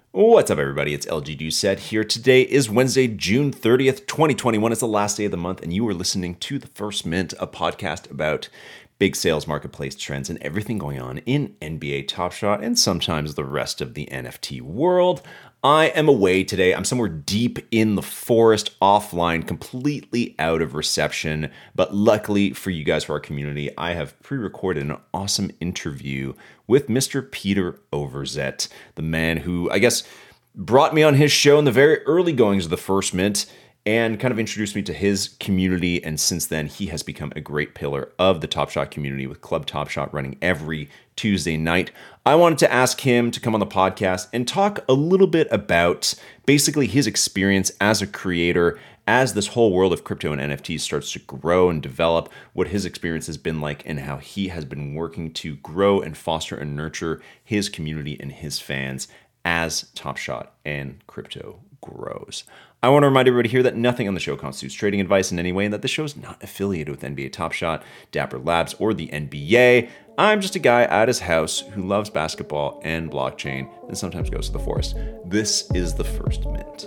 What's up, everybody? It's LG Doucette here. Today is Wednesday, June 30th, 2021. It's the last day of the month, and you are listening to The First Mint, a podcast about big sales, marketplace trends, and everything going on in NBA Top Shot and sometimes the rest of the NFT world. I am away today. I'm somewhere deep in the forest, offline, completely out of reception. But luckily for you guys, for our community, I have pre-recorded an awesome interview with Mr. Peter Overzet, the man who, I guess, brought me on his show in the very early goings of the First Mint and kind of introduced me to his community. And since then, he has become a great pillar of the Top Shot community with Club Top Shot running every Tuesday night. I wanted to ask him to come on the podcast and talk a little bit about basically his experience as a creator, as this whole world of crypto and NFTs starts to grow and develop, what his experience has been like and how he has been working to grow and foster and nurture his community and his fans as Top Shot and crypto grows. I want to remind everybody here that nothing on the show constitutes trading advice in any way and that the show is not affiliated with NBA Top Shot, Dapper Labs, or the NBA. I'm just a guy at his house who loves basketball and blockchain and sometimes goes to the forest. This is the First Mint.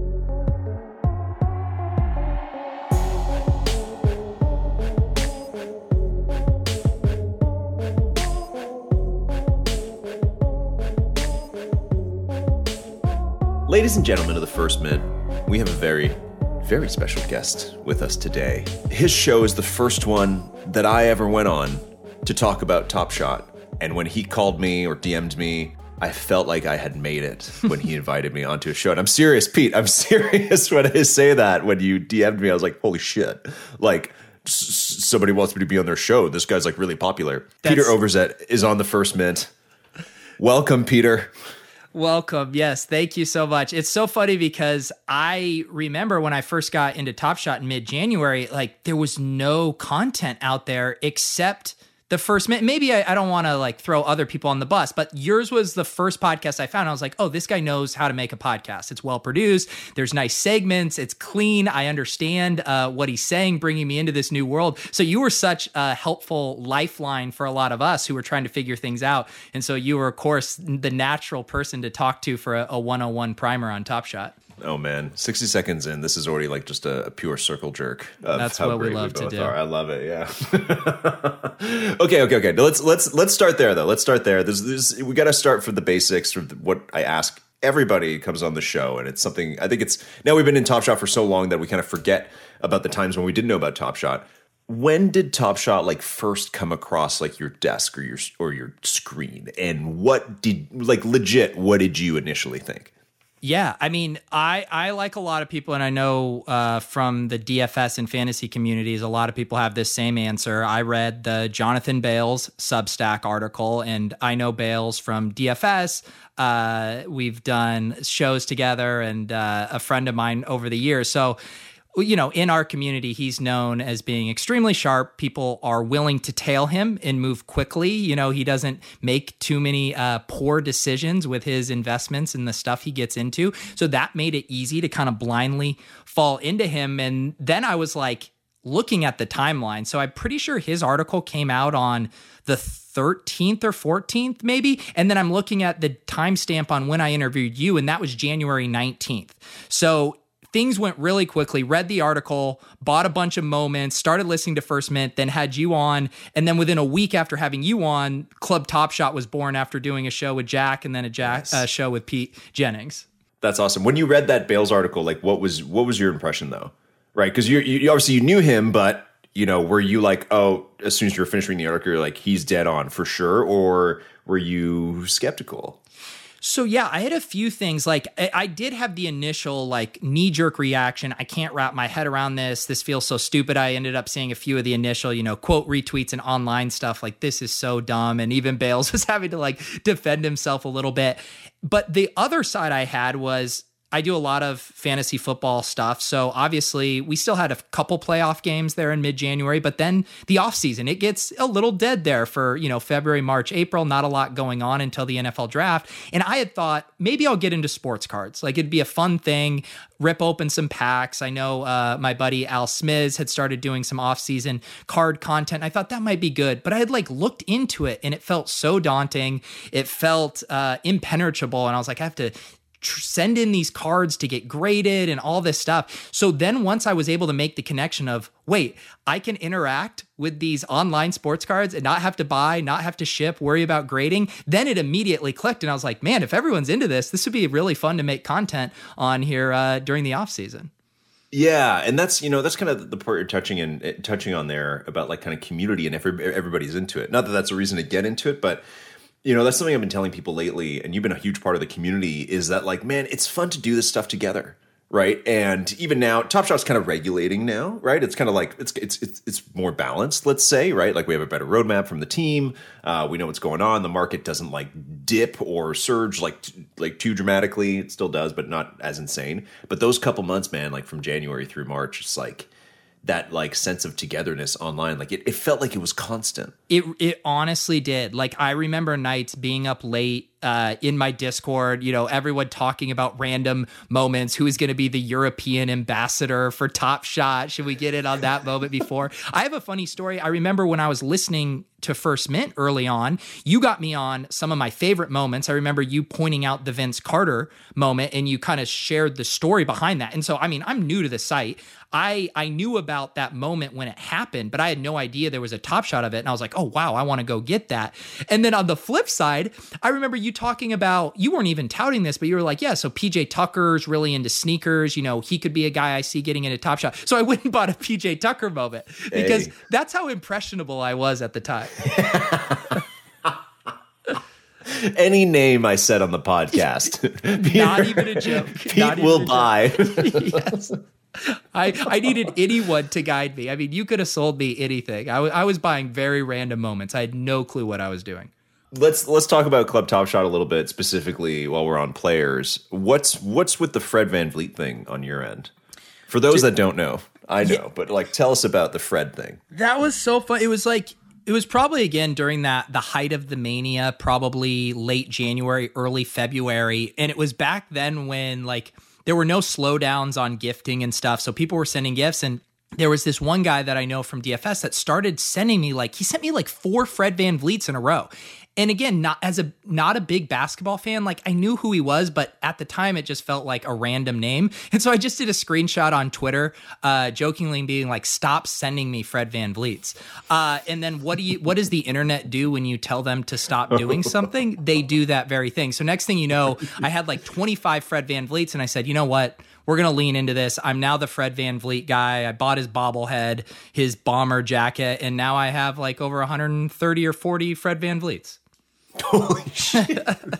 Ladies and gentlemen of the First Mint, we have a very, very special guest with us today. His show is the first one that I ever went on to talk about Top Shot. And when he called me or DM'd me, I felt like I had made it when he invited me onto a show. And I'm serious, Pete. I'm serious when I say that. When you DM'd me, I was like, holy shit. Like, somebody wants me to be on their show. This guy's like really popular. Peter Overzet is on the First Mint. Welcome, Peter. Welcome. Yes. Thank you so much. It's so funny because I remember when I first got into Top Shot in mid-January, like there was no content out there except the First Mint. Maybe I don't want to like throw other people on the bus, but yours was the first podcast I found. I was like, oh, this guy knows how to make a podcast. It's well produced. There's nice segments. It's clean. I understand what he's saying, bringing me into this new world. So you were such a helpful lifeline for a lot of us who were trying to figure things out. And so you were, of course, the natural person to talk to for a 101 primer on Top Shot. Oh man, 60 seconds in, this is already like just a pure circle jerk. That's how what we love to do. I love it. Yeah. Okay. Now let's start there though. Let's start there. We got to start from the basics. From what I ask everybody who comes on the show, and it's something I think it's now we've been in Top Shot for so long that we kind of forget about the times when we didn't know about Top Shot. When did Top Shot like first come across like your desk or your screen, and what did you initially think? Yeah, I mean, I like a lot of people, and I know from the DFS and fantasy communities, a lot of people have this same answer. I read the Jonathan Bales Substack article, and I know Bales from DFS. We've done shows together, and a friend of mine over the years. So, you know, in our community, he's known as being extremely sharp. People are willing to tail him and move quickly. You know, he doesn't make too many poor decisions with his investments and the stuff he gets into. So that made it easy to kind of blindly fall into him. And then I was like looking at the timeline. So I'm pretty sure his article came out on the 13th or 14th, maybe. And then I'm looking at the timestamp on when I interviewed you, and that was January 19th. So things went really quickly, read the article, bought a bunch of moments, started listening to First Mint, then had you on. And then within a week after having you on, Club Top Shot was born after doing a show with Jack and then a show with Pete Jennings. That's awesome. When you read that Bales article, like what was your impression though? Right? Because you obviously you knew him, but you know, were you like, oh, as soon as you were finishing the article, you're like, he's dead on for sure? Or were you skeptical? So yeah, I had a few things. Like I did have the initial like knee-jerk reaction. I can't wrap my head around this. This feels so stupid. I ended up seeing a few of the initial, quote retweets and online stuff like this is so dumb. And even Bales was having to like defend himself a little bit. But the other side I had was I do a lot of fantasy football stuff. So obviously we still had a couple playoff games there in mid-January, but then the offseason, it gets a little dead there for, February, March, April, not a lot going on until the NFL draft. And I had thought maybe I'll get into sports cards. Like it'd be a fun thing, rip open some packs. I know my buddy Al Smiz had started doing some offseason card content. I thought that might be good, but I had like looked into it and it felt so daunting. It felt impenetrable. And I was like, I have to send in these cards to get graded and all this stuff. So then once I was able to make the connection of, wait, I can interact with these online sports cards and not have to buy, not have to ship, worry about grading, then it immediately clicked. And I was like, man, if everyone's into this would be really fun to make content on here during the off season. Yeah, and that's kind of the part you're touching on there about like kind of community and everybody's into it. Not that that's a reason to get into it, but that's something I've been telling people lately, and you've been a huge part of the community, is that like, man, it's fun to do this stuff together, right? And even now, Top Shot's kind of regulating now, right? It's kind of like it's more balanced, let's say, right? Like we have a better roadmap from the team. We know what's going on. The market doesn't like dip or surge like too dramatically. It still does, but not as insane. But those couple months, man, like from January through March, it's like that like sense of togetherness online, like it felt like it was constant. It honestly did. Like I remember nights being up late in my Discord, everyone talking about random moments. Who is going to be the European ambassador for Top Shot? Should we get in on that moment before? I have a funny story. I remember when I was listening to First Mint early on, you got me on some of my favorite moments. I remember you pointing out the Vince Carter moment, and you kind of shared the story behind that. And so, I mean, I'm new to the site. I knew about that moment when it happened, but I had no idea there was a Top Shot of it. And I was like, oh, wow, I want to go get that. And then on the flip side, I remember you talking about, you weren't even touting this, but you were like, yeah, so PJ Tucker's really into sneakers. He could be a guy I see getting into Top Shot. So I went and bought a PJ Tucker moment because that's how impressionable I was at the time. Any name I said on the podcast. Not even a joke. Pete will buy. Yes. I needed anyone to guide me. I mean, you could have sold me anything. I was buying very random moments. I had no clue what I was doing. Let's talk about Club Top Shot a little bit, specifically while we're on players. What's with the Fred VanVleet thing on your end? For those that don't know, I know, but like tell us about the Fred thing. That was so fun. It was probably, again, during the height of the mania, probably late January, early February. And it was back then when like there were no slowdowns on gifting and stuff. So people were sending gifts, and there was this one guy that I know from DFS that started sending me he sent me 4 Fred VanVleets in a row. And again, not a big basketball fan, like I knew who he was, but at the time it just felt like a random name. And so I just did a screenshot on Twitter, jokingly being like, stop sending me Fred VanVleets. And then what does the internet do when you tell them to stop doing something? They do that very thing. So next thing you know, I had 25 Fred VanVleets, and I said, you know what? We're going to lean into this. I'm now the Fred VanVleet guy. I bought his bobblehead, his bomber jacket, and now I have over 130 or 40 Fred VanVleets. Holy shit.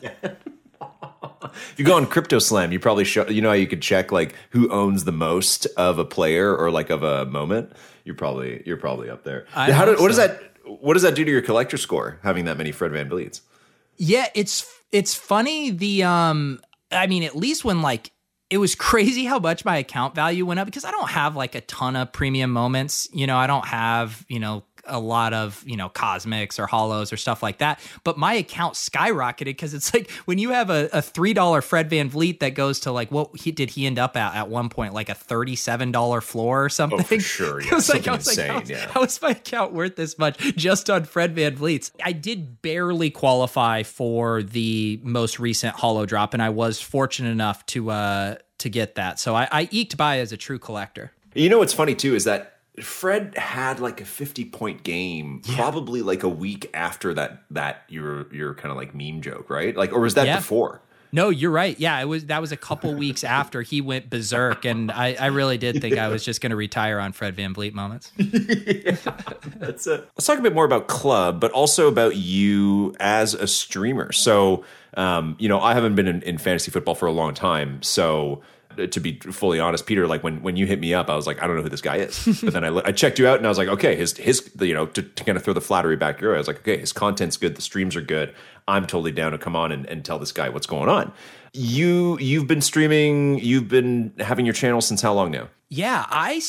If you go on Crypto Slam, you probably how you could check who owns the most of a player or of a moment. You're probably up there. What does that do to your collector score, having that many Fred VanVleets? Yeah, it's funny. At least when it was crazy how much my account value went up, because I don't have a ton of premium moments. I don't have, a lot of, cosmics or hollows or stuff like that. But my account skyrocketed because it's when you have a $3 Fred VanVleet that goes to what did he end up at one point, a $37 floor or something? Oh, for sure. Yeah. How is my account worth this much just on Fred VanVleets? I did barely qualify for the most recent hollow drop, and I was fortunate enough to get that. So I eked by as a true collector. What's funny too is that Fred had a 50-point game, probably a week after that your kind of meme joke, right? Or was that before? No, you're right. Yeah, that was a couple weeks after he went berserk, and I really did think I was just going to retire on Fred VanVleet moments. That's it. Let's talk a bit more about Club, but also about you as a streamer. So, I haven't been in fantasy football for a long time, so to be fully honest, Peter, when you hit me up, I was like, I don't know who this guy is. But then I checked you out, and I was like, okay, his to kind of throw the flattery back your way, I was like, okay, his content's good, the streams are good. I'm totally down to come on and tell this guy what's going on. You've been streaming, you've been having your channel since how long now? Yeah,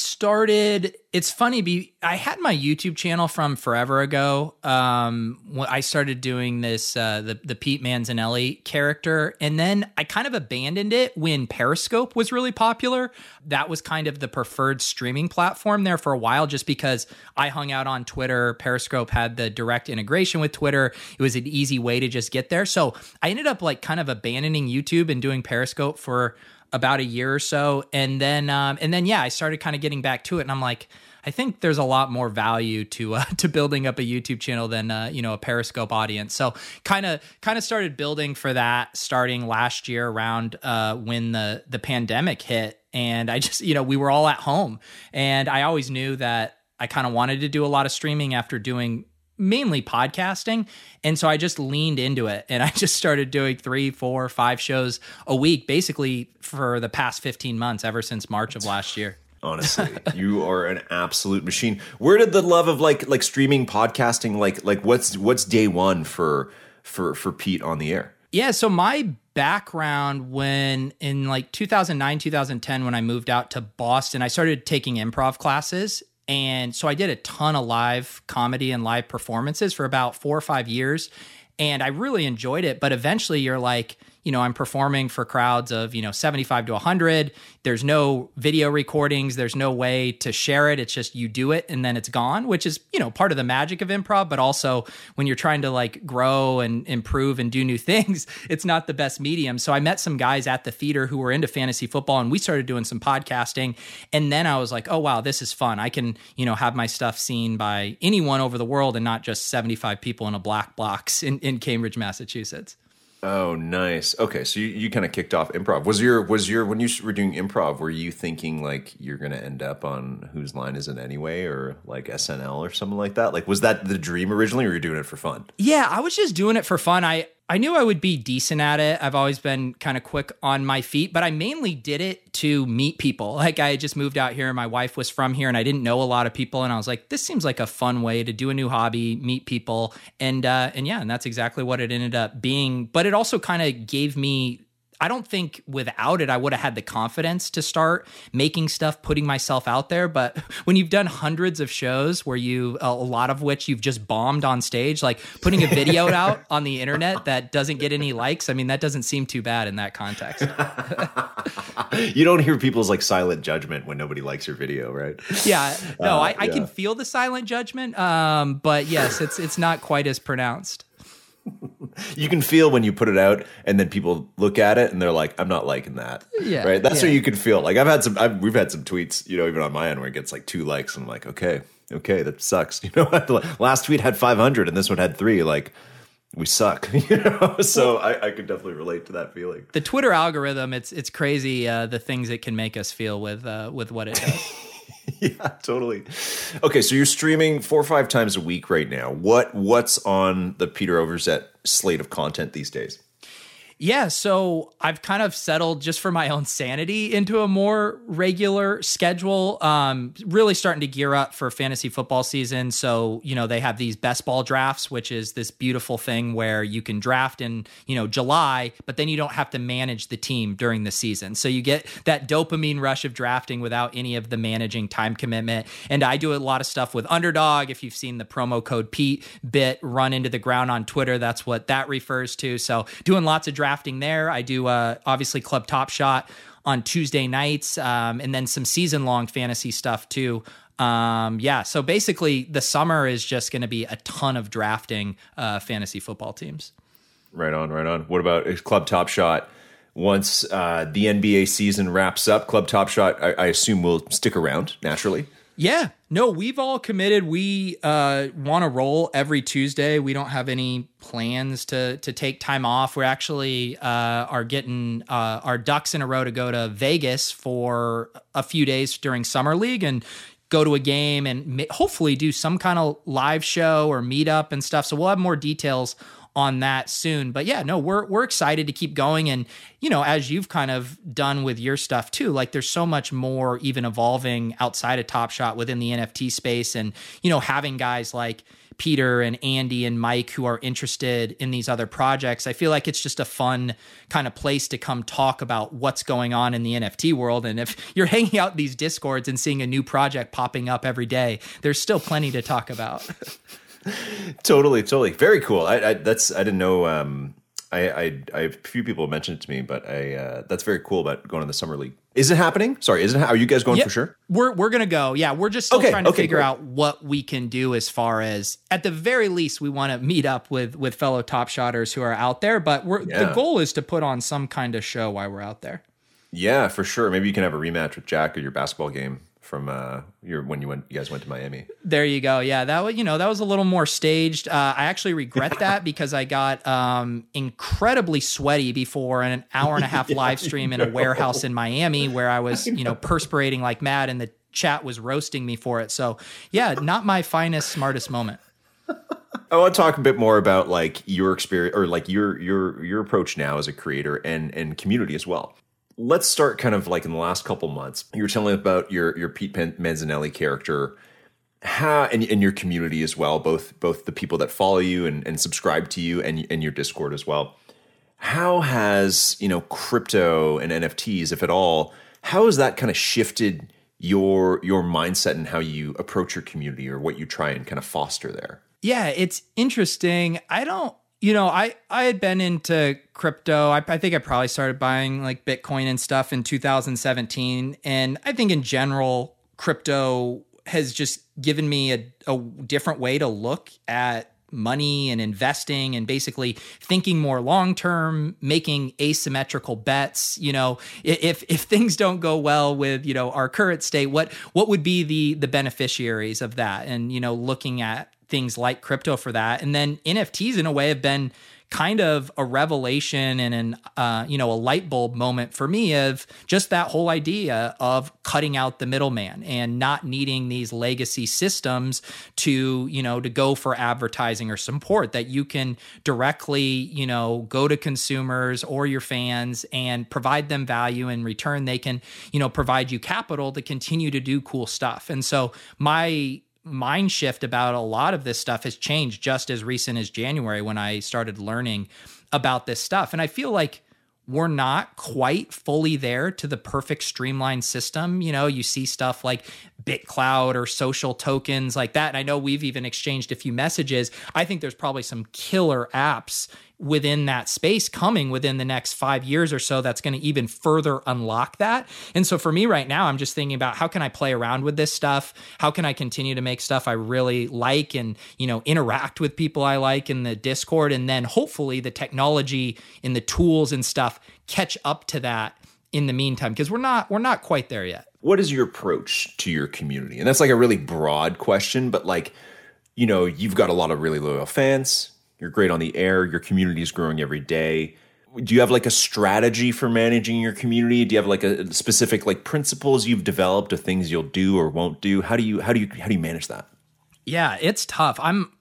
it's funny, I had my YouTube channel from forever ago. When I started doing this, the Pete Manzanelli character, and then I kind of abandoned it when Periscope was really popular. That was kind of the preferred streaming platform there for a while, just because I hung out on Twitter. Periscope had the direct integration with Twitter. It was an easy way to just get there. So I ended up like kind of abandoning YouTube and doing Periscope for about a year or so. And then, yeah, I started kind of getting back to it. And I'm like, I think there's a lot more value to building up a YouTube channel than, a Periscope audience. So kind of started building for that starting last year around when the pandemic hit. And I just, we were all at home, and I always knew that I kind of wanted to do a lot of streaming after doing mainly podcasting. And so I just leaned into it, and I just started doing 3, 4, 5 shows a week, basically for the past 15 months, ever since March of last year. Honestly, you are an absolute machine. Where did the love of like streaming podcasting, like what's day one for Pete on the air? Yeah. So my background, when in like 2009, 2010, when I moved out to Boston, I started taking improv classes. And so I did a ton of live comedy and live performances for about 4 or 5 years. And I really enjoyed it. But eventually you're like, I'm performing for crowds of, 75 to 100. There's no video recordings. There's no way to share it. It's just you do it and then it's gone, which is, part of the magic of improv. But also when you're trying to like grow and improve and do new things, it's not the best medium. So I met some guys at the theater who were into fantasy football, and we started doing some podcasting. And then I was like, oh, wow, this is fun. I can, have my stuff seen by anyone over the world and not just 75 people in a black box in Cambridge, Massachusetts. Oh, nice. Okay, so you kind of kicked off improv. Was your when you were doing improv, were you thinking like you're going to end up on Whose Line Is It Anyway, or like SNL or something like that? Like, was that the dream originally, or were you doing it for fun? Yeah, I was just doing it for fun. I knew I would be decent at it. I've always been kind of quick on my feet, but I mainly did it to meet people. Like, I had just moved out here, and my wife was from here, and I didn't know a lot of people. And I was like, this seems like a fun way to do a new hobby, meet people. And that's exactly what it ended up being. But it also kind of gave me, I don't think without it, I would have had the confidence to start making stuff, putting myself out there. But when you've done hundreds of shows where a lot of which you've just bombed on stage, like putting a video out on the internet that doesn't get any likes, I mean, that doesn't seem too bad in that context. You don't hear people's like silent judgment when nobody likes your video, right? Yeah, no, I can feel the silent judgment. But yes, it's not quite as pronounced. You can feel when you put it out and then people look at it and they're like, I'm not liking that. Yeah. Right. That's what you can feel. Like we've had some tweets, even on my end where it gets like 2 likes. And I'm like, okay, that sucks. Last tweet had 500 and this one had 3. Like, we suck, So I could definitely relate to that feeling. The Twitter algorithm, it's crazy, the things it can make us feel with what it does. Yeah, totally. Okay, so you're streaming 4 or 5 times a week right now. What's on the Peter Overzet slate of content these days? Yeah, so I've kind of settled, just for my own sanity, into a more regular schedule. Really starting to gear up for fantasy football season. So, they have these best ball drafts, which is this beautiful thing where you can draft in, July, but then you don't have to manage the team during the season. So you get that dopamine rush of drafting without any of the managing time commitment. And I do a lot of stuff with Underdog. If you've seen the promo code Pete bit run into the ground on Twitter, that's what that refers to. So doing lots of drafting there. I do obviously Club Top Shot on Tuesday nights, and then some season-long fantasy stuff too. So basically the summer is just going to be a ton of drafting fantasy football teams. Right on. What about Club Top Shot? Once the NBA season wraps up, Club Top Shot, I assume, will stick around naturally. Yeah, no, we've all committed. We want to roll every Tuesday. We don't have any plans to take time off. We're actually are getting our ducks in a row to go to Vegas for a few days during Summer League and go to a game and hopefully do some kind of live show or meetup and stuff. So we'll have more details on that soon. But yeah, no, we're excited to keep going. And, as you've kind of done with your stuff too, like there's so much more even evolving outside of Top Shot within the NFT space. And, having guys like Peter and Andy and Mike who are interested in these other projects. I feel like it's just a fun kind of place to come talk about what's going on in the NFT world. And if you're hanging out in these Discords and seeing a new project popping up every day, there's still plenty to talk about. Totally. Very cool. I didn't know. I a few people mentioned it to me, but that's very cool about going to the summer league. Is it happening? Sorry, are you guys going for sure? We're gonna go. Yeah, we're just still trying to figure out what we can do as far as, at the very least, we want to meet up with fellow Top Shotters who are out there. But the goal is to put on some kind of show while we're out there. Yeah, for sure. Maybe you can have a rematch with Jack at your basketball game from when you guys went to Miami. There you go. Yeah, that was a little more staged. I actually regret that because I got incredibly sweaty before an hour and a half live stream in a warehouse in Miami where I was perspirating like mad, and the chat was roasting me for it. So yeah, not my finest, smartest moment. I want to talk a bit more about like your experience, or like your approach now as a creator and community as well. Let's start kind of like in the last couple months. You were telling about your Pete Manzanelli character, and your community as well, both the people that follow you and subscribe to you and your Discord as well. How has, crypto and NFTs, if at all, how has that kind of shifted your mindset and how you approach your community, or what you try and kind of foster there? Yeah, it's interesting. I had been into crypto. I think I probably started buying like Bitcoin and stuff in 2017. And I think in general, crypto has just given me a different way to look at money and investing, and basically thinking more long-term, making asymmetrical bets. If things don't go well with, our current state, what would be the beneficiaries of that? And, looking at things like crypto for that. And then NFTs in a way have been kind of a revelation and a light bulb moment for me of just that whole idea of cutting out the middleman and not needing these legacy systems to go for advertising or support, that you can directly, go to consumers or your fans and provide them value. In return, they can, provide you capital to continue to do cool stuff. And so my mind shift about a lot of this stuff has changed just as recent as January, when I started learning about this stuff. And I feel like we're not quite fully there to the perfect streamlined system. You see stuff like BitCloud or social tokens like that. And I know we've even exchanged a few messages. I think there's probably some killer apps within that space coming within the next 5 years or so that's going to even further unlock that. And so for me right now, I'm just thinking about how can I play around with this stuff? How can I continue to make stuff I really like and, interact with people I like in the Discord? And then hopefully the technology and the tools and stuff catch up to that in the meantime, because we're not quite there yet. What is your approach to your community? And that's like a really broad question, but like, you've got a lot of really loyal fans. You're great on the air. Your community is growing every day. Do you have like a strategy for managing your community? Do you have like a specific like principles you've developed, of things you'll do or won't do? How do you manage that? Yeah, it's tough.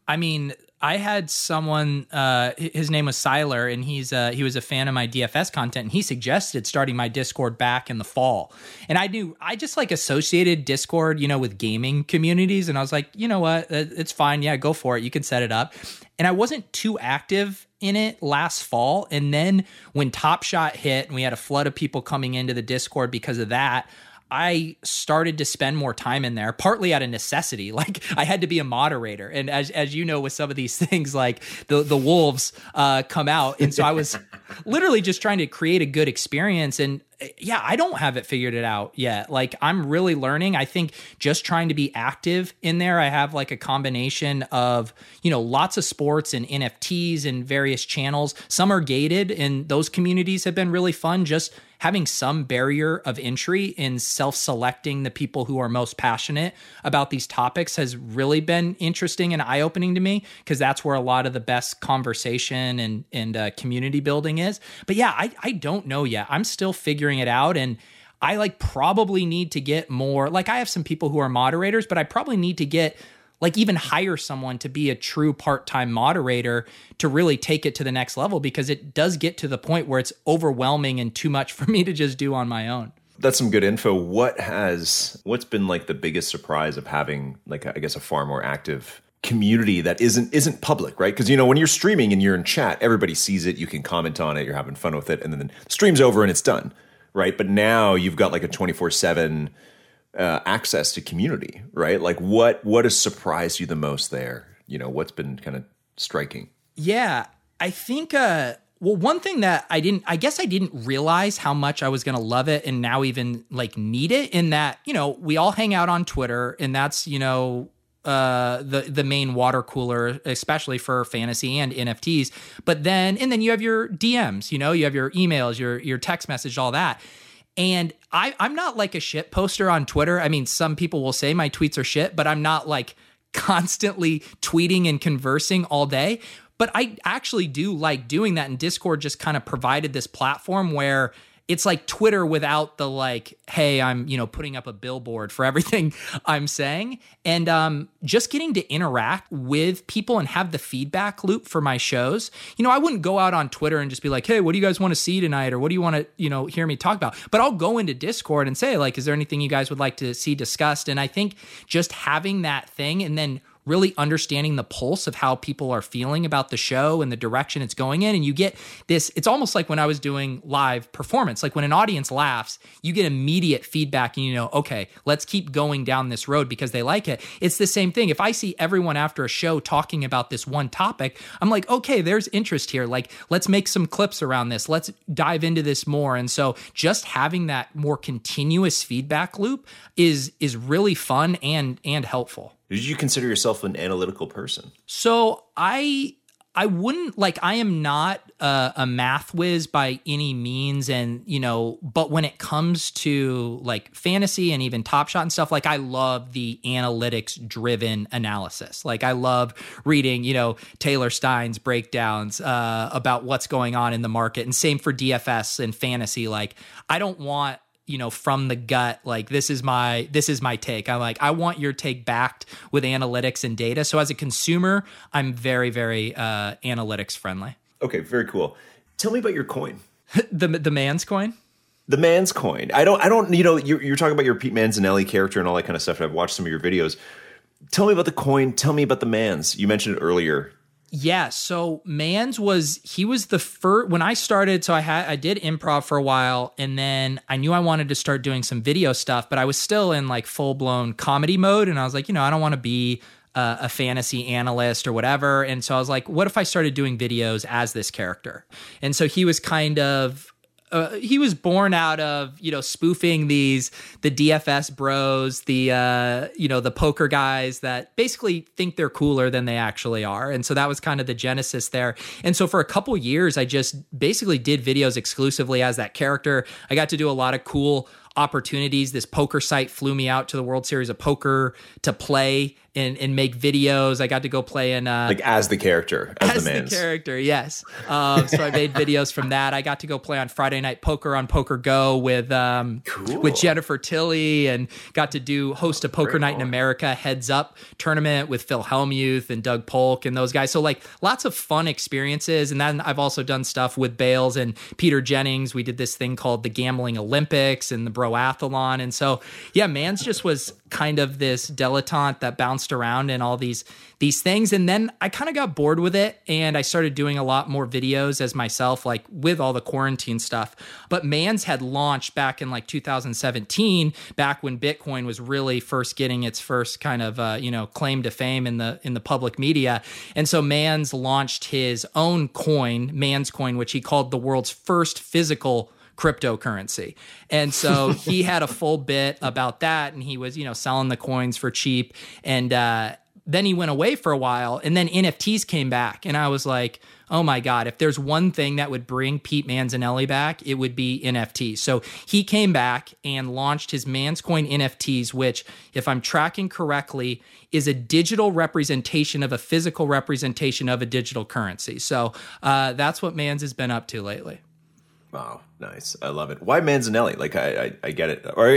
I had someone, his name was Siler, and he was a fan of my DFS content, and he suggested starting my Discord back in the fall. And I just like associated Discord, with gaming communities. And I was like, you know what, it's fine. Yeah, go for it. You can set it up. And I wasn't too active in it last fall. And then when Top Shot hit and we had a flood of people coming into the Discord because of that, I started to spend more time in there, partly out of necessity. Like I had to be a moderator. And as you know, with some of these things, like the wolves come out. And so I was literally just trying to create a good experience. And yeah, I don't have it figured out yet. Like I'm really learning. I think just trying to be active in there. I have like a combination of, lots of sports and NFTs and various channels. Some are gated, and those communities have been really fun. Just having some barrier of entry in self-selecting the people who are most passionate about these topics has really been interesting and eye-opening to me, because that's where a lot of the best conversation and community building is. But yeah, I don't know yet. I'm still figuring it out, and I probably need to get more. I have some people who are moderators, but I probably need to get even hire someone to be a true part-time moderator to really take it to the next level, because it does get to the point where it's overwhelming and too much for me to just do on my own. That's some good info. What's been the biggest surprise of having I guess a far more active community that isn't public, right? Because, you know, when you're streaming and you're in chat, everybody sees it, you can comment on it, you're having fun with it, and then the stream's over and it's done, right? But now you've got like a 24/7 access to community, right? Like what has surprised you the most there? You know, what's been kind of striking? Yeah, I think well, one thing that I guess I didn't realize how much I was going to love it and now even like need it, in that, you know, we all hang out on Twitter, and that's, you know, the main water cooler, especially for fantasy and NFTs. But then you have your DMs, you know, you have your emails, your text message, all that. And I'm not like a shit poster on Twitter. I mean, some people will say my tweets are shit, but I'm not like constantly tweeting and conversing all day. But I actually do like doing that, and Discord just kind of provided this platform where it's like Twitter without the like, hey, I'm, you know, putting up a billboard for everything I'm saying. And just getting to interact with people and have the feedback loop for my shows. You know, I wouldn't go out on Twitter and just be like, hey, what do you guys want to see tonight? Or what do you want to, you know, hear me talk about? But I'll go into Discord and say, like, is there anything you guys would like to see discussed? And I think just having that thing and then really understanding the pulse of how people are feeling about the show and the direction it's going in. And you get this, it's almost like when I was doing live performance, like when an audience laughs, you get immediate feedback and you know, okay, let's keep going down this road because they like it. It's the same thing. If I see everyone after a show talking about this one topic, I'm like, okay, there's interest here. Like, let's make some clips around this. Let's dive into this more. And so just having that more continuous feedback loop is really fun and helpful. Did you consider yourself an analytical person? So I wouldn't, like, I am not a math whiz by any means. And, you know, but when it comes to like fantasy and even Top Shot and stuff, like I love the analytics driven analysis. Like I love reading, you know, Taylor Stein's breakdowns about what's going on in the market. And same for DFS and fantasy. Like I don't want, you know, from the gut, like this is my take. I'm like, I want your take backed with analytics and data. So as a consumer, I'm very, very analytics friendly. Okay, very cool. Tell me about your coin. the man's coin. The man's coin. I don't. You know, you're talking about your Pete Manzanelli character and all that kind of stuff. And I've watched some of your videos. Tell me about the coin. Tell me about the man's. You mentioned it earlier. Yeah, so Mans was the first when I started. So I did improv for a while, and then I knew I wanted to start doing some video stuff, but I was still in like full blown comedy mode, and I was like, you know, I don't want to be a fantasy analyst or whatever. And so I was like, what if I started doing videos as this character? And so he was kind of. He was born out of, you know, spoofing the DFS bros, you know, the poker guys that basically think they're cooler than they actually are. And so that was kind of the genesis there. And so for a couple years, I just basically did videos exclusively as that character. I got to do a lot of cool opportunities. This poker site flew me out to the World Series of Poker to play and make videos. I got to go play in like as the character, as the character, yes. So I made videos from that. I got to go play on Friday Night Poker on Poker Go with Jennifer Tilly, and got to host a Poker Night in America Heads Up tournament with Phil Hellmuth and Doug Polk and those guys. So like lots of fun experiences. And then I've also done stuff with Bales and Peter Jennings. We did this thing called the Gambling Olympics and the Broathlon. And so yeah, Mans just was kind of this dilettante that bounced around in all these things. And then I kind of got bored with it, and I started doing a lot more videos as myself, like with all the quarantine stuff. But Mans had launched back in like 2017, back when Bitcoin was really first getting its first kind of you know, claim to fame in the public media. And so Mans launched his own coin, Mans Coin, which he called the world's first physical cryptocurrency. And so he had a full bit about that, and he was, you know, selling the coins for cheap. And then he went away for a while, and then NFTs came back. And I was like, oh my God, if there's one thing that would bring Pete Manzanelli back, it would be NFTs. So he came back and launched his Manscoin NFTs, which, if I'm tracking correctly, is a digital representation of a physical representation of a digital currency. So that's what Mans has been up to lately. Wow, nice. I love it. Why Manzanelli? Like I get it. Or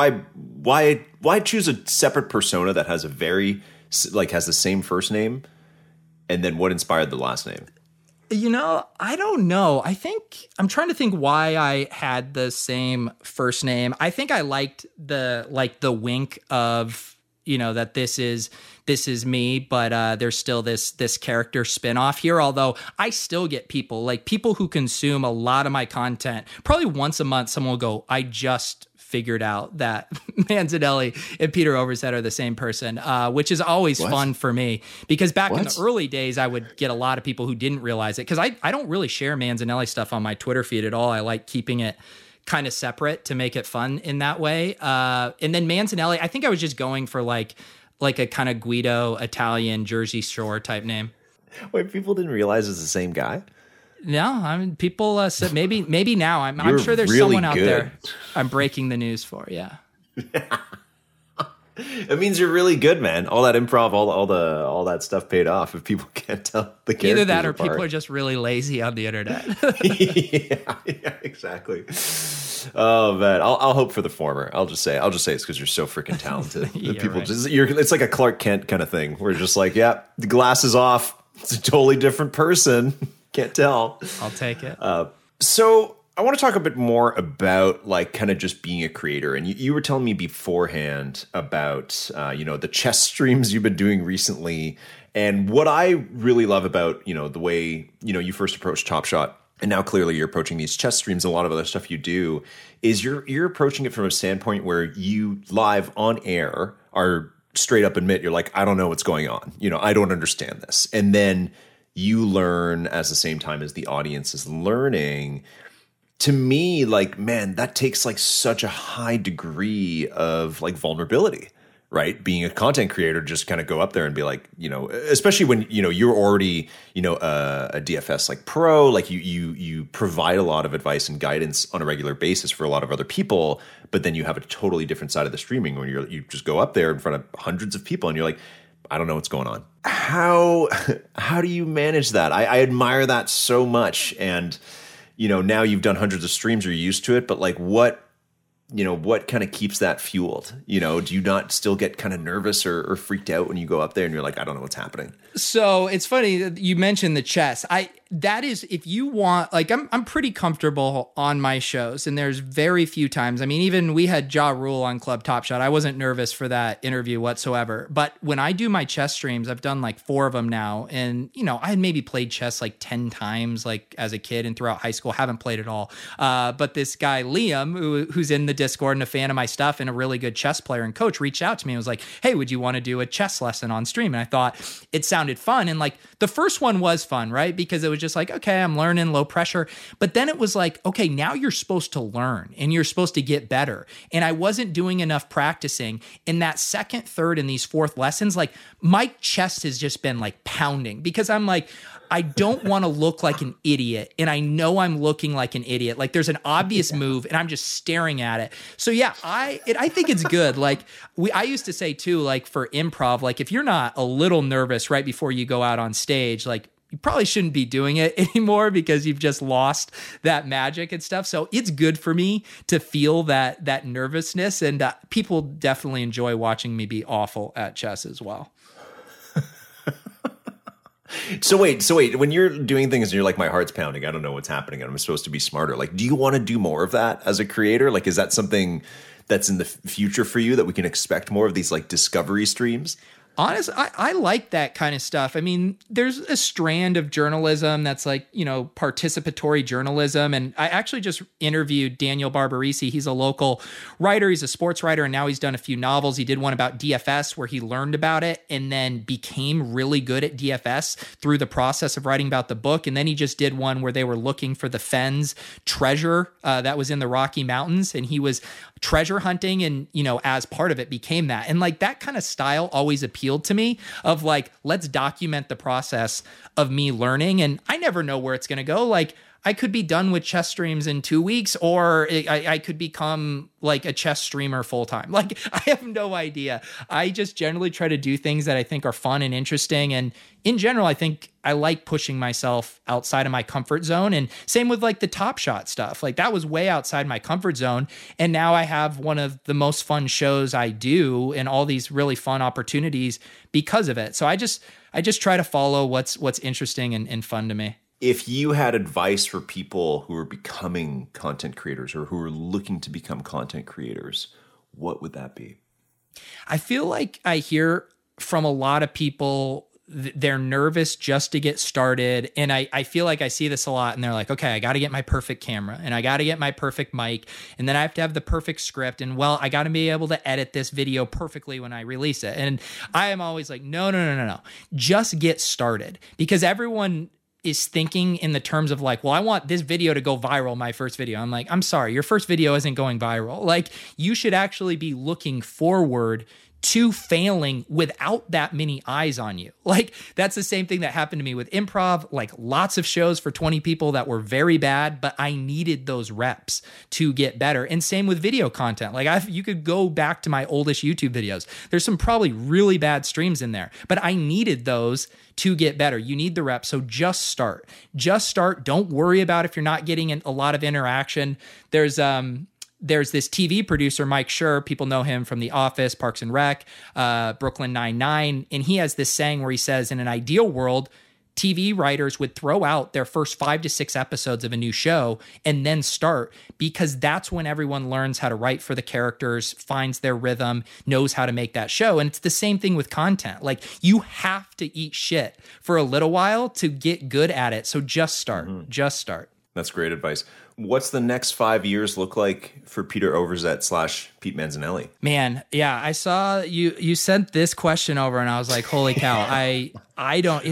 why choose a separate persona that has a very has the same first name, and then what inspired the last name? You know, I don't know. I'm trying to think why I had the same first name. I think I liked the wink of that this is me, but there's still this character spinoff here. Although I still get people who consume a lot of my content. Probably once a month, someone will go, "I just figured out that Manzanelli and Peter Overzet are the same person," which is always fun for me, because back in the early days, I would get a lot of people who didn't realize it, because I don't really share Manzanelli stuff on my Twitter feed at all. I like keeping it kind of separate to make it fun in that way. And then Manzanelli, I think I was just going for like a kind of Guido Italian Jersey Shore type name. Wait, people didn't realize it's the same guy? No, I mean, people said maybe now. I'm sure there's really someone out good. there I'm breaking the news for. Yeah. It means you're really good, man. All that improv, all that stuff paid off. If people can't tell the characters either that or apart. people are just really lazy on the internet. yeah, exactly. Oh man, I'll hope for the former. I'll just say it's because you're so freaking talented. Yeah, people right. It's like a Clark Kent kind of thing. We're just like, yeah, the glass is off. It's a totally different person. Can't tell. I'll take it. So I want to talk a bit more about like kind of just being a creator. And you were telling me beforehand about, the chess streams you've been doing recently. And what I really love about, the way, you first approached Top Shot, and now clearly you're approaching these chess streams and a lot of other stuff you do, is you're approaching it from a standpoint where you live on air are straight up admit you're like, I don't know what's going on. I don't understand this. And then you learn at the same time as the audience is learning. To me, like, man, that takes like such a high degree of like vulnerability, right? Being a content creator, just kind of go up there and be like, especially when, you're already, a DFS like pro, like you provide a lot of advice and guidance on a regular basis for a lot of other people, but then you have a totally different side of the streaming when you just go up there in front of hundreds of people and you're like, I don't know what's going on. How do you manage that? I admire that so much. And, now you've done hundreds of streams, you're used to it, but like what kind of keeps that fueled? Do you not still get kind of nervous or freaked out when you go up there and you're like, I don't know what's happening? So it's funny that you mentioned the chess. That is, if you want, like, I'm pretty comfortable on my shows, and there's very few times. I mean, even we had Ja Rule on Club Top Shot. I wasn't nervous for that interview whatsoever. But when I do my chess streams, I've done like 4 of them now, and I had maybe played chess like 10 times, like as a kid and throughout high school. Haven't played it all. But this guy Liam, who's in the Discord and a fan of my stuff and a really good chess player and coach, reached out to me and was like, "Hey, would you want to do a chess lesson on stream?" And I thought it sounded fun, and like the first one was fun, right? Because it was just like, okay, I'm learning, low pressure. But then it was like, okay, now you're supposed to learn and you're supposed to get better. And I wasn't doing enough practicing. In that second, third, and these fourth lessons, like my chest has just been like pounding, because I'm like, I don't want to look like an idiot. And I know I'm looking like an idiot. Like there's an obvious move and I'm just staring at it. So yeah, I think it's good. Like I used to say too, like for improv, like if you're not a little nervous right before you go out on stage, like you probably shouldn't be doing it anymore, because you've just lost that magic and stuff. So it's good for me to feel that nervousness, and people definitely enjoy watching me be awful at chess as well. So wait, when you're doing things and you're like, my heart's pounding, I don't know what's happening, and I'm supposed to be smarter. Like, do you want to do more of that as a creator? Like, is that something that's in the future for you, that we can expect more of these like discovery streams? Honestly, I like that kind of stuff. I mean, there's a strand of journalism that's like, participatory journalism. And I actually just interviewed Daniel Barbarisi. He's a local writer. He's a sports writer, and now he's done a few novels. He did one about DFS where he learned about it and then became really good at DFS through the process of writing about the book. And then he just did one where they were looking for the Fens treasure that was in the Rocky Mountains. And he was treasure hunting and, as part of it became that. And like that kind of style always appealed to me, of like, let's document the process of me learning. And I never know where it's going to go. Like I could be done with chess streams in 2 weeks, or I could become like a chess streamer full time. Like I have no idea. I just generally try to do things that I think are fun and interesting. And in general, I think I like pushing myself outside of my comfort zone. And same with like the Top Shot stuff. Like that was way outside my comfort zone. And now I have one of the most fun shows I do and all these really fun opportunities because of it. So I just try to follow what's interesting and fun to me. If you had advice for people who are becoming content creators or who are looking to become content creators, what would that be? I feel like I hear from a lot of people, they're nervous just to get started. And I feel like I see this a lot, and they're like, okay, I got to get my perfect camera, and I got to get my perfect mic, and then I have to have the perfect script. And well, I got to be able to edit this video perfectly when I release it. And I am always like, no. Just get started, because everyone is thinking in the terms of like, well, I want this video to go viral, my first video. I'm like, I'm sorry, your first video isn't going viral. Like, you should actually be looking forward to failing without that many eyes on you. Like, that's the same thing that happened to me with improv. Like, lots of shows for 20 people that were very bad, but I needed those reps to get better. And same with video content. Like, you could go back to my oldest YouTube videos. There's some probably really bad streams in there, but I needed those to get better. You need the reps. So just start. Don't worry about if you're not getting a lot of interaction. There's this TV producer, Mike Schur. People know him from The Office, Parks and Rec, Brooklyn Nine-Nine. And he has this saying where he says, in an ideal world, TV writers would throw out their first 5 to 6 episodes of a new show and then start, because that's when everyone learns how to write for the characters, finds their rhythm, knows how to make that show. And it's the same thing with content. Like, you have to eat shit for a little while to get good at it. So just start. Just start. That's great advice. What's the next 5 years look like for Peter Overzet / Pete Manzanelli? Man, yeah, I saw you sent this question over, and I was like, holy cow, I don't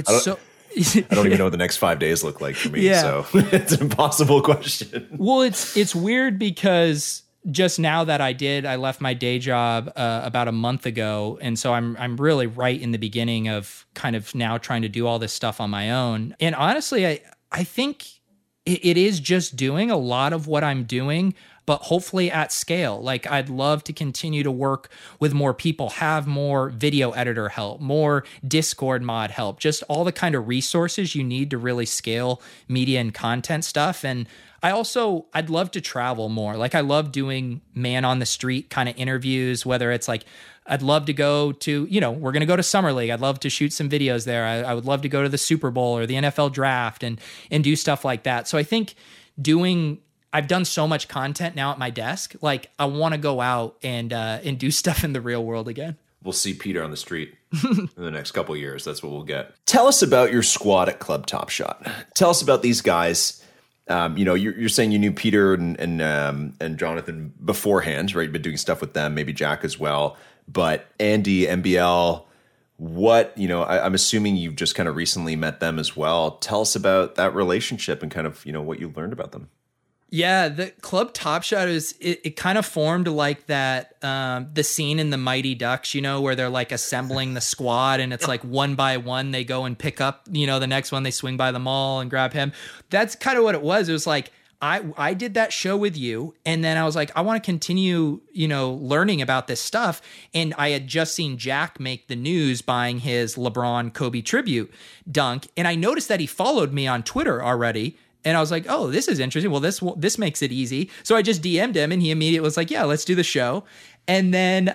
even know what the next 5 days look like for me. Yeah. So it's an impossible question. Well, it's weird, because just now that I left my day job about a month ago. And so I'm really right in the beginning of kind of now trying to do all this stuff on my own. And honestly, I think it is just doing a lot of what I'm doing, but hopefully at scale. Like, I'd love to continue to work with more people, have more video editor help, more Discord mod help, just all the kind of resources you need to really scale media and content stuff. And I'd love to travel more. Like, I love doing man on the street kind of interviews, whether it's like, I'd love to go to, we're going to go to Summer League. I'd love to shoot some videos there. I would love to go to the Super Bowl or the NFL draft and do stuff like that. So I think I've done so much content now at my desk. Like, I want to go out and do stuff in the real world again. We'll see Peter on the street in the next couple of years. That's what we'll get. Tell us about your squad at Club Top Shot. Tell us about these guys. You're saying you knew Peter and Jonathan beforehand, right? You've been doing stuff with them, maybe Jack as well. But Andy, MBL, I'm assuming you've just kind of recently met them as well. Tell us about that relationship and kind of, what you learned about them. Yeah, the Club Top Shot it kind of formed like that, the scene in the Mighty Ducks, where they're like assembling the squad, and it's like one by one they go and pick up, the next one, they swing by the mall and grab him. That's kind of what it was. It was like, I did that show with you, and then I was like, I want to continue, learning about this stuff. And I had just seen Jack make the news buying his LeBron Kobe tribute dunk, and I noticed that he followed me on Twitter already. And I was like, oh, this is interesting. Well, this makes it easy. So I just DM'd him, and he immediately was like, yeah, let's do the show. And then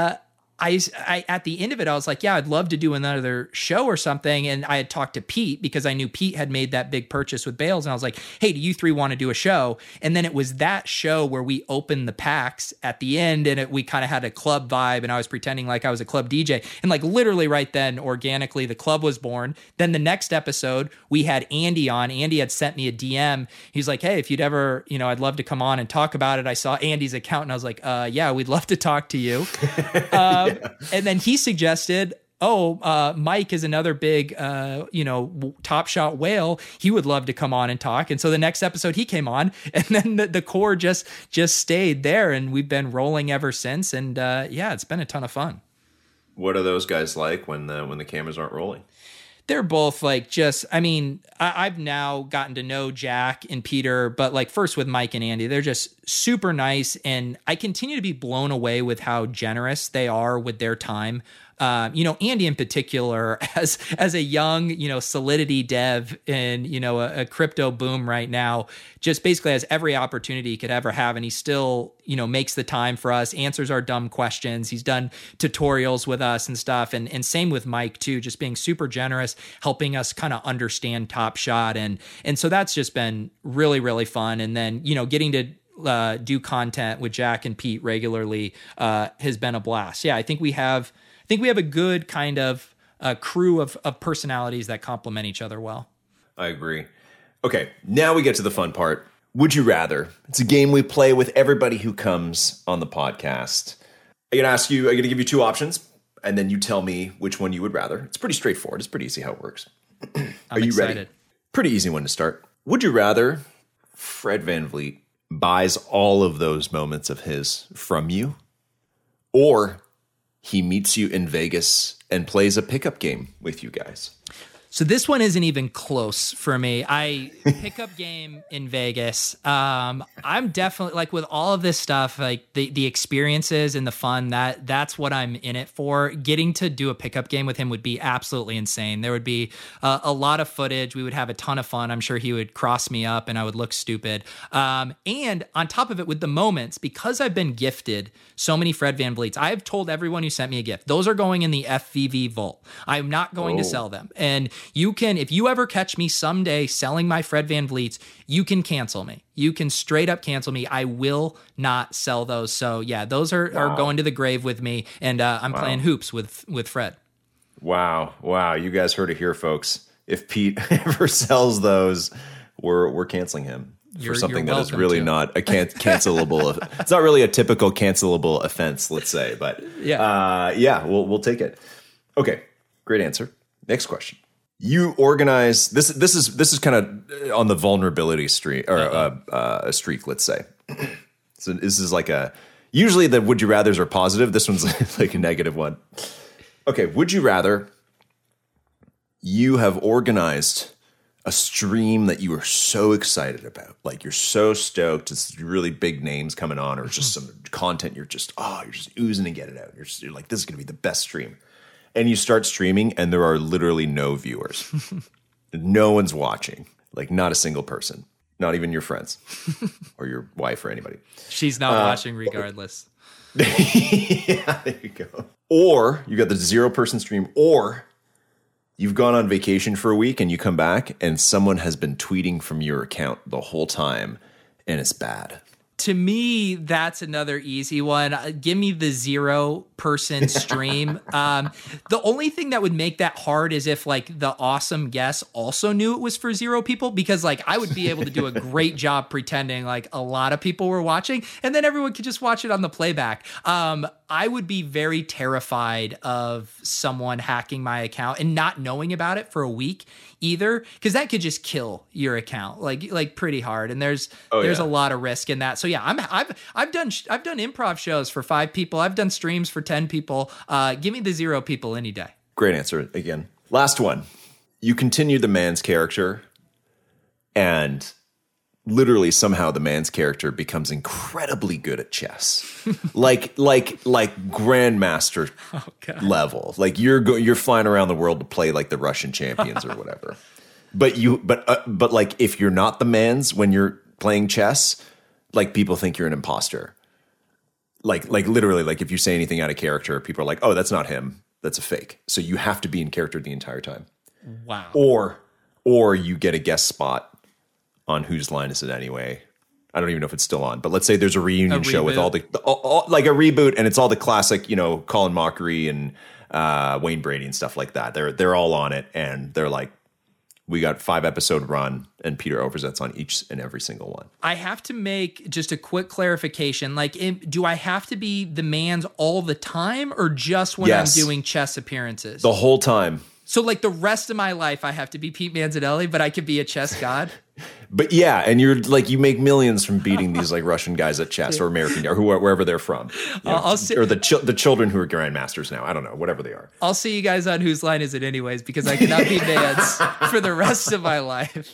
I at the end of it, I was like, yeah, I'd love to do another show or something. And I had talked to Pete, because I knew Pete had made that big purchase with Bales. And I was like, hey, do you three want to do a show? And then it was that show where we opened the packs at the end, and we kind of had a club vibe, and I was pretending like I was a club DJ. And like literally right then, organically, the club was born. Then the next episode, we had Andy on. Andy had sent me a DM. He's like, hey, if you'd ever, I'd love to come on and talk about it. I saw Andy's account, and I was like, yeah, we'd love to talk to you. And then he suggested, Mike is another big, Top Shot whale. He would love to come on and talk. And so the next episode he came on, and then the core just stayed there, and we've been rolling ever since. And it's been a ton of fun. What are those guys like when the cameras aren't rolling? They're both like I've now gotten to know Jack and Peter, but like first with Mike and Andy, they're just super nice. And I continue to be blown away with how generous they are with their time. Andy in particular, as a young, Solidity dev in, a crypto boom right now, just basically has every opportunity he could ever have. And he still, makes the time for us, answers our dumb questions. He's done tutorials with us and stuff. And same with Mike too, just being super generous, helping us kind of understand Top Shot. And so that's just been really, really fun. And then, getting to do content with Jack and Pete regularly has been a blast. Yeah, I think we have a good kind of crew of personalities that complement each other well. I agree. Okay, now we get to the fun part. Would you rather? It's a game we play with everybody who comes on the podcast. I'm going to give you two options, and then you tell me which one you would rather. It's pretty straightforward. It's pretty easy how it works. Are you excited. Ready? Pretty easy one to start. Would you rather Fred VanVleet buys all of those moments of his from you, or he meets you in Vegas and plays a pickup game with you guys? So this one isn't even close for me. Pickup game in Vegas. I'm definitely like with all of this stuff, like the experiences and the fun, that's what I'm in it for. Getting to do a pickup game with him would be absolutely insane. There would be a lot of footage. We would have a ton of fun. I'm sure he would cross me up and I would look stupid. And on top of it, with the moments, because I've been gifted so many Fred VanVleets, I have told everyone who sent me a gift, those are going in the FVV vault. I'm not going to sell them. And you can, if you ever catch me someday selling my Fred VanVleets, you can cancel me. You can straight up cancel me. I will not sell those. So yeah, those are going to the grave with me. And I'm playing hoops with Fred. Wow. You guys heard it here, folks. If Pete ever sells those, we're canceling him for something that is really not a cancelable. It's not really a typical cancelable offense, let's say. But we'll take it. Okay, great answer. Next question. You organize this. This is kind of on the vulnerability streak or a streak. Let's say. So this is like usually the would you rather's are positive. This one's like a negative one. Okay, would you rather you have organized a stream that you were so excited about, like you're so stoked, it's really big names coming on, or just some content you're just oozing to get it out. You're like, this is gonna be the best stream. And you start streaming and there are literally no viewers. No one's watching. Like not a single person. Not even your friends or your wife or anybody. She's not watching regardless. Yeah, there you go. Or you got the 0-person stream, or you've gone on vacation for a week and you come back and someone has been tweeting from your account the whole time and it's bad. To me, that's another easy one. Give me the 0-person stream. The only thing that would make that hard is if like the awesome guest also knew it was for 0 people, because like I would be able to do a great job pretending like a lot of people were watching and then everyone could just watch it on the playback. I would be very terrified of someone hacking my account and not knowing about it for a week either, because that could just kill your account like pretty hard. And there's a lot of risk in that. So yeah, I've done improv shows for 5 people. I've done streams for 10 people. Give me the 0 people any day. Great answer again. Last one. You continue the man's character and literally somehow the man's character becomes incredibly good at chess. like grandmaster level. Like you're flying around the world to play like the Russian champions or whatever. But like if you're not the man's when you're playing chess, like people think you're an imposter. Like literally, like if you say anything out of character, people are like, "Oh, that's not him. That's a fake." So you have to be in character the entire time. Wow. Or you get a guest spot on Whose Line Is It Anyway? I don't even know if it's still on, but let's say there's a reunion show with all like a reboot, and it's all the classic, Colin Mockery and Wayne Brady and stuff like that. They're all on it, and they're like, we got 5-episode run, and Peter Overzet's on each and every single one. I have to make just a quick clarification. Like, do I have to be the man's all the time, or just when I'm doing chess appearances? The whole time. So like the rest of my life, I have to be Pete Manzanelli, but I could be a chess god. But yeah, and you're like, you make millions from beating these like Russian guys at chess or American or wherever they're from, or the children who are grandmasters now. I don't know, whatever they are. I'll see you guys on Whose Line Is It Anyways, because I cannot be Mans for the rest of my life.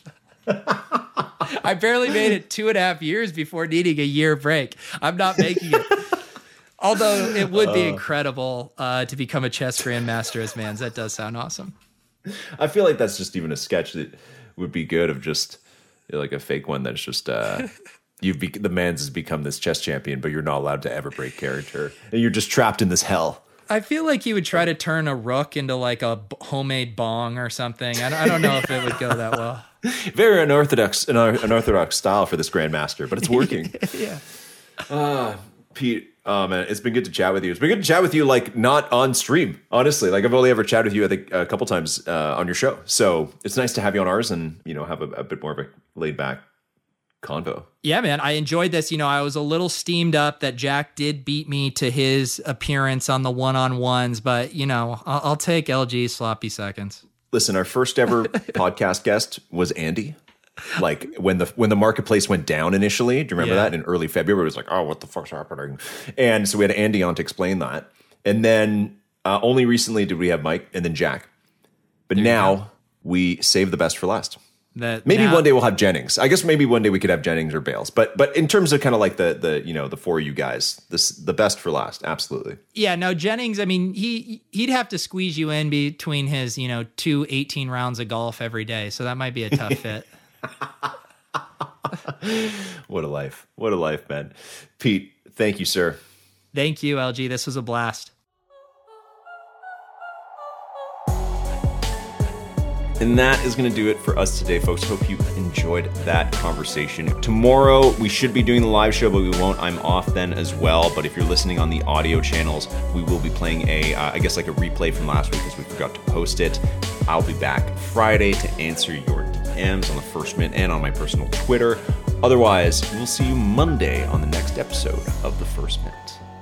I barely made it 2.5 years before needing a year break. I'm not making it. Although it would be incredible to become a chess grandmaster as Mans. That does sound awesome. I feel like that's just even a sketch that would be good of just like a fake one that's just the Mans has become this chess champion, but you're not allowed to ever break character, and you're just trapped in this hell. I feel like he would try to turn a rook into like a homemade bong or something. I don't know if it would go that well. Very unorthodox, an unorthodox style for this Grandmaster, but it's working. Yeah. Pete, oh man, it's been good to chat with you. It's been good to chat with you, like not on stream, honestly. Like I've only ever chatted with you, I think, a couple times on your show. So it's nice to have you on ours and, you know, have a bit more of a laid back convo. Yeah, man, I enjoyed this. You know, I was a little steamed up that Jack did beat me to his appearance on the one-on-ones, but, you know, I'll take LG's sloppy seconds. Listen, our first ever podcast guest was Andy. Like when the marketplace went down initially, do you remember that in early February? It was like, oh, what the fuck's happening? And so we had Andy on to explain that. And then only recently did we have Mike and then Jack. But now we save the best for last. Maybe one day we'll have Jennings. I guess maybe one day we could have Jennings or Bales. But in terms of kind of like the you know, the four of you guys, the best for last, absolutely. Yeah, no, Jennings, I mean, he'd have to squeeze you in between his, you know, 18 rounds of golf every day. So that might be a tough fit. What a life. What a life, man. Pete, thank you, sir. Thank you, LG. This was a blast. And that is going to do it for us today, folks. Hope you enjoyed that conversation. Tomorrow, we should be doing the live show, but we won't. I'm off then as well. But if you're listening on the audio channels, we will be playing I guess like a replay from last week because we forgot to post it. I'll be back Friday to answer your DMs on the First Mint and on my personal Twitter. Otherwise, we'll see you Monday on the next episode of the First Mint.